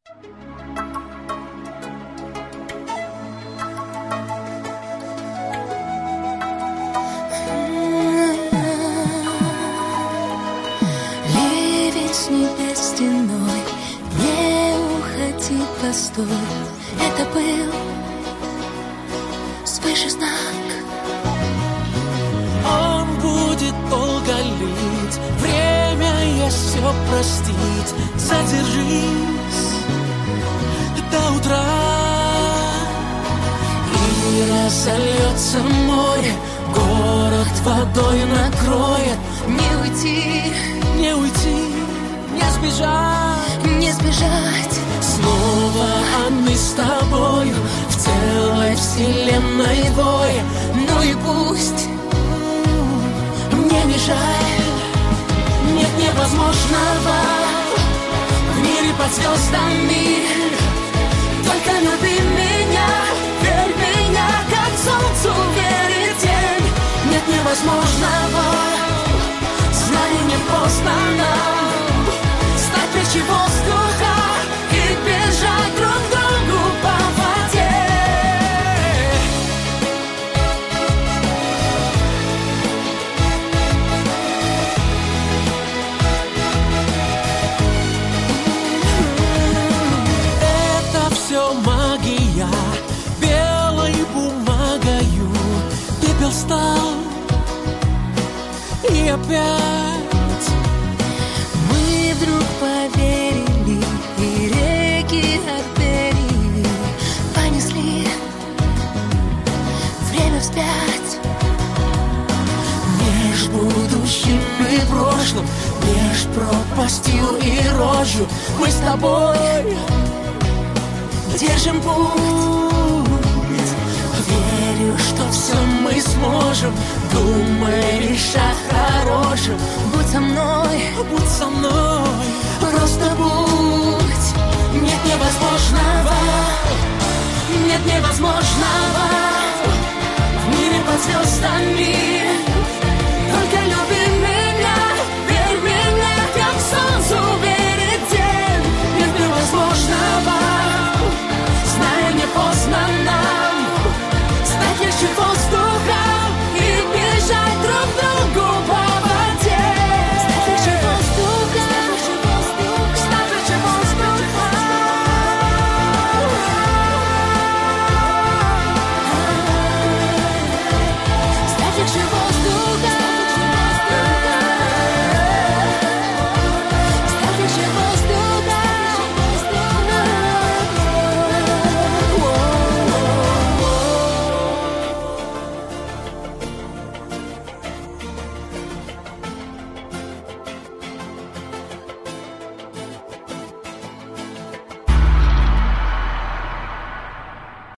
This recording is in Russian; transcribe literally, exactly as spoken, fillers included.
Ливень с небес стеной, не уходи, постой. Это был свыше знак. Он будет долго лить, время есть все простить. Задержись до утра, и разольется море, город водой накроет. Не уйти, не уйти, не сбежать, не сбежать. Снова а мы с тобою в целой вселенной двое. Ну и пусть, мне не жаль, нет невозможного в мире под звездами. только люби меня, верь в меня, как солнцу верит день. Нет невозможного, знаю, не поздно нам стать легче воздуха и бежать друг к другу по воде. Это все магия, белой бумагою пепел стал. И опять мы вдруг поверили, и реки артерии понесли время вспять. меж будущим и прошлым, меж пропастью и рожью мы с тобой держим путь. Верю, что все мы сможем, думай лишь о хорошем. Будь со мной, будь со мной, просто будь. нет невозможного, нет невозможного в мире под звездами.